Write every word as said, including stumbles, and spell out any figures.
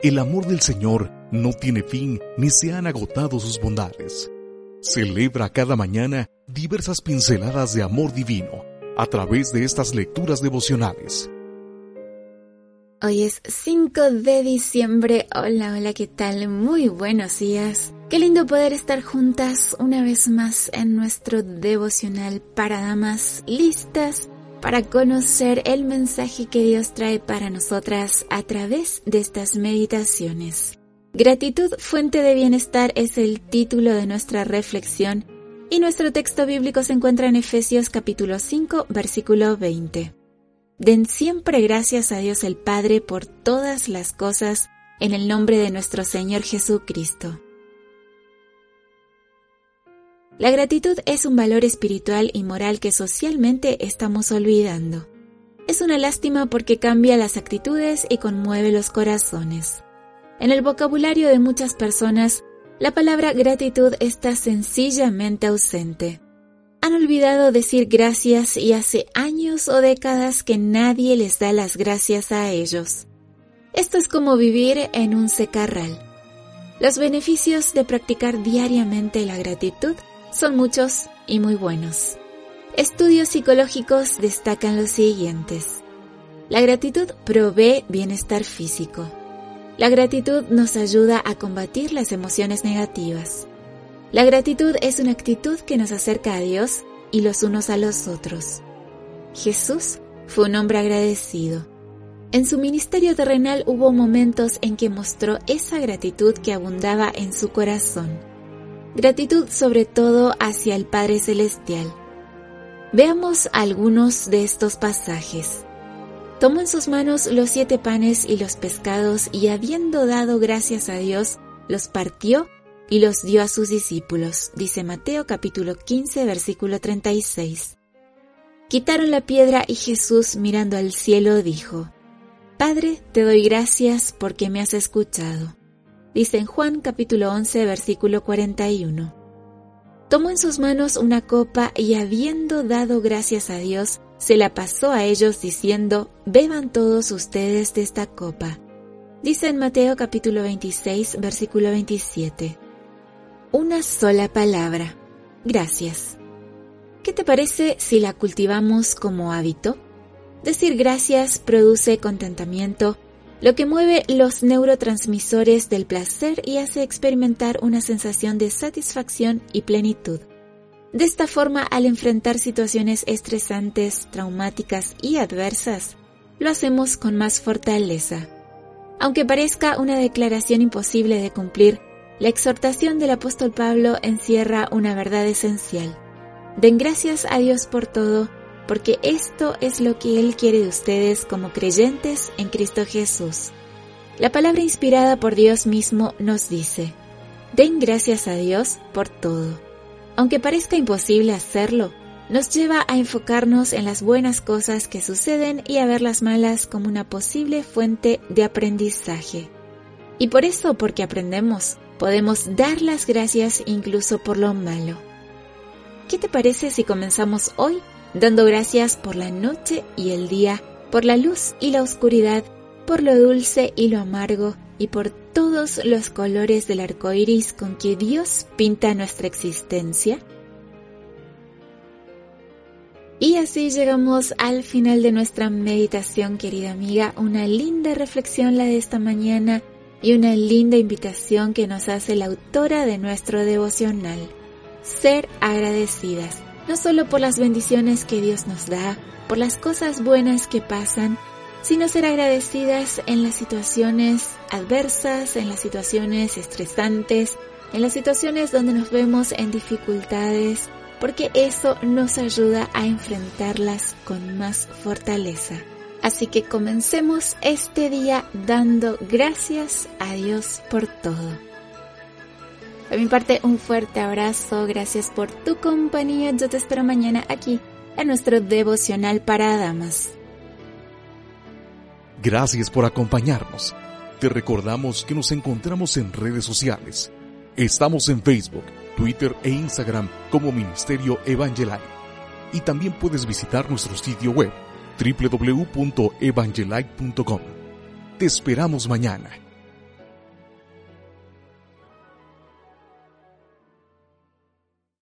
El amor del Señor no tiene fin ni se han agotado sus bondades. Celebra cada mañana diversas pinceladas de amor divino a través de estas lecturas devocionales. Hoy es cinco de diciembre. Hola, hola, ¿qué tal? Muy buenos días. Qué lindo poder estar juntas una vez más en nuestro devocional para damas, listas para conocer el mensaje que Dios trae para nosotras a través de estas meditaciones. Gratitud, fuente de bienestar es el título de nuestra reflexión y nuestro texto bíblico se encuentra en Efesios capítulo cinco, versículo veinte. Den siempre gracias a Dios el Padre por todas las cosas en el nombre de nuestro Señor Jesucristo. La gratitud es un valor espiritual y moral que socialmente estamos olvidando. Es una lástima porque cambia las actitudes y conmueve los corazones. En el vocabulario de muchas personas, la palabra gratitud está sencillamente ausente. Han olvidado decir gracias y hace años o décadas que nadie les da las gracias a ellos. Esto es como vivir en un secarral. Los beneficios de practicar diariamente la gratitud son muchos y muy buenos. Estudios psicológicos destacan los siguientes. La gratitud provee bienestar físico. La gratitud nos ayuda a combatir las emociones negativas. La gratitud es una actitud que nos acerca a Dios y los unos a los otros. Jesús fue un hombre agradecido. En su ministerio terrenal hubo momentos en que mostró esa gratitud que abundaba en su corazón. Gratitud sobre todo hacia el Padre Celestial. Veamos algunos de estos pasajes. Tomó en sus manos los siete panes y los pescados y habiendo dado gracias a Dios, los partió y los dio a sus discípulos, dice Mateo capítulo quince, versículo treinta y seis. Quitaron la piedra y Jesús, mirando al cielo, dijo: Padre, te doy gracias porque me has escuchado. Dice en Juan capítulo once, versículo cuarenta y uno. Tomó en sus manos una copa y habiendo dado gracias a Dios, se la pasó a ellos diciendo: Beban todos ustedes de esta copa. Dice en Mateo capítulo veintiséis, versículo veintisiete. Una sola palabra: gracias. ¿Qué te parece si la cultivamos como hábito? Decir gracias produce contentamiento, lo que mueve los neurotransmisores del placer y hace experimentar una sensación de satisfacción y plenitud. De esta forma, al enfrentar situaciones estresantes, traumáticas y adversas, lo hacemos con más fortaleza. Aunque parezca una declaración imposible de cumplir, la exhortación del apóstol Pablo encierra una verdad esencial. Den gracias a Dios por todo, porque esto es lo que Él quiere de ustedes como creyentes en Cristo Jesús. La palabra inspirada por Dios mismo nos dice: den gracias a Dios por todo. Aunque parezca imposible hacerlo, nos lleva a enfocarnos en las buenas cosas que suceden y a ver las malas como una posible fuente de aprendizaje. Y por eso, porque aprendemos, podemos dar las gracias incluso por lo malo. ¿Qué te parece si comenzamos hoy dando gracias por la noche y el día, por la luz y la oscuridad, por lo dulce y lo amargo, y por todos los colores del arco iris con que Dios pinta nuestra existencia? Y así llegamos al final de nuestra meditación, querida amiga. Una linda reflexión la de esta mañana y una linda invitación que nos hace la autora de nuestro devocional. Ser agradecidas. No solo por las bendiciones que Dios nos da, por las cosas buenas que pasan, sino ser agradecidas en las situaciones adversas, en las situaciones estresantes, en las situaciones donde nos vemos en dificultades, porque eso nos ayuda a enfrentarlas con más fortaleza. Así que comencemos este día dando gracias a Dios por todo. De mi parte, un fuerte abrazo, gracias por tu compañía. Yo te espero mañana aquí en nuestro devocional para damas. Gracias por acompañarnos. Te recordamos que nos encontramos en redes sociales. Estamos en Facebook, Twitter e Instagram como Ministerio Evangelike. Y también puedes visitar nuestro sitio web doble u doble u doble u punto evangelike punto com. Te esperamos mañana.